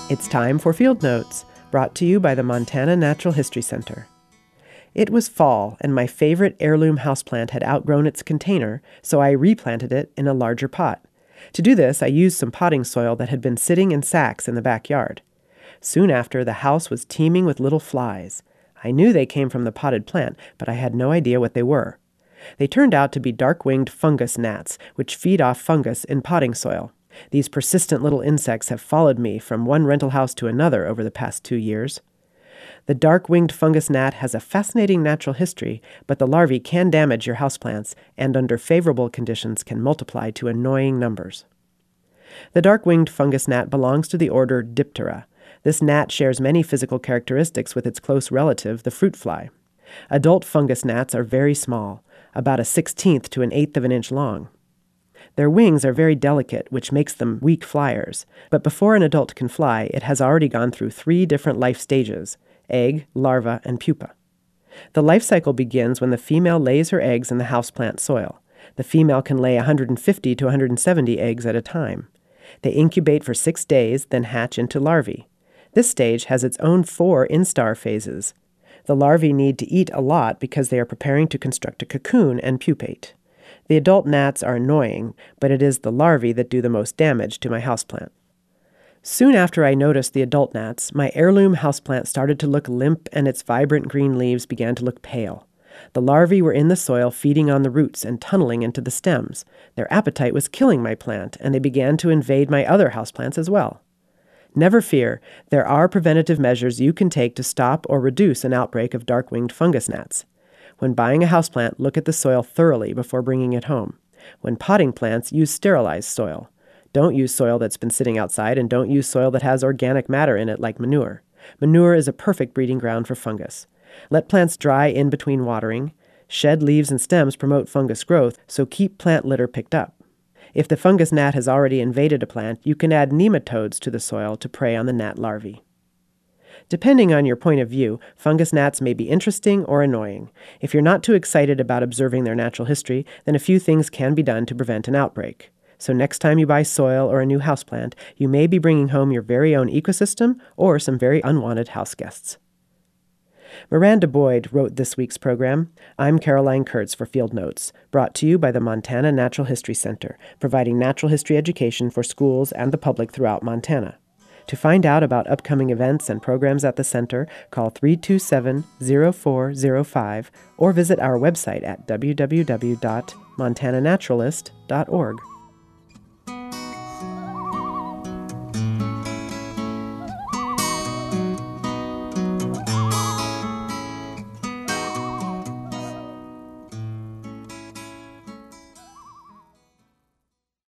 It's time for Field Notes, brought to you by the Montana Natural History Center. It was fall, and my favorite heirloom houseplant had outgrown its container, so I replanted it in a larger pot. To do this, I used some potting soil that had been sitting in sacks in the backyard. Soon after, the house was teeming with little flies. I knew they came from the potted plant, but I had no idea what they were. They turned out to be dark-winged fungus gnats, which feed off fungus in potting soil. These persistent little insects have followed me from one rental house to another over the past 2 years. The dark-winged fungus gnat has a fascinating natural history, but the larvae can damage your houseplants and under favorable conditions can multiply to annoying numbers. The dark-winged fungus gnat belongs to the order Diptera. This gnat shares many physical characteristics with its close relative, the fruit fly. Adult fungus gnats are very small, about 1/16 to 1/8 of an inch long. Their wings are very delicate, which makes them weak flyers, but before an adult can fly, it has already gone through 3 different life stages: egg, larva, and pupa. The life cycle begins when the female lays her eggs in the houseplant soil. The female can lay 150 to 170 eggs at a time. They incubate for 6 days, then hatch into larvae. This stage has its own 4 instar phases. The larvae need to eat a lot because they are preparing to construct a cocoon and pupate. The adult gnats are annoying, but it is the larvae that do the most damage to my houseplant. Soon after I noticed the adult gnats, my heirloom houseplant started to look limp and its vibrant green leaves began to look pale. The larvae were in the soil feeding on the roots and tunneling into the stems. Their appetite was killing my plant, and they began to invade my other houseplants as well. Never fear, there are preventative measures you can take to stop or reduce an outbreak of dark-winged fungus gnats. When buying a houseplant, look at the soil thoroughly before bringing it home. When potting plants, use sterilized soil. Don't use soil that's been sitting outside, and don't use soil that has organic matter in it like manure. Manure is a perfect breeding ground for fungus. Let plants dry in between watering. Shed leaves and stems promote fungus growth, so keep plant litter picked up. If the fungus gnat has already invaded a plant, you can add nematodes to the soil to prey on the gnat larvae. Depending on your point of view, fungus gnats may be interesting or annoying. If you're not too excited about observing their natural history, then a few things can be done to prevent an outbreak. So next time you buy soil or a new houseplant, you may be bringing home your very own ecosystem or some very unwanted house guests. Miranda Boyd wrote this week's program. I'm Caroline Kurtz for Field Notes, brought to you by the Montana Natural History Center, providing natural history education for schools and the public throughout Montana. To find out about upcoming events and programs at the center, call 327-0405 or visit our website at www.montananaturalist.org.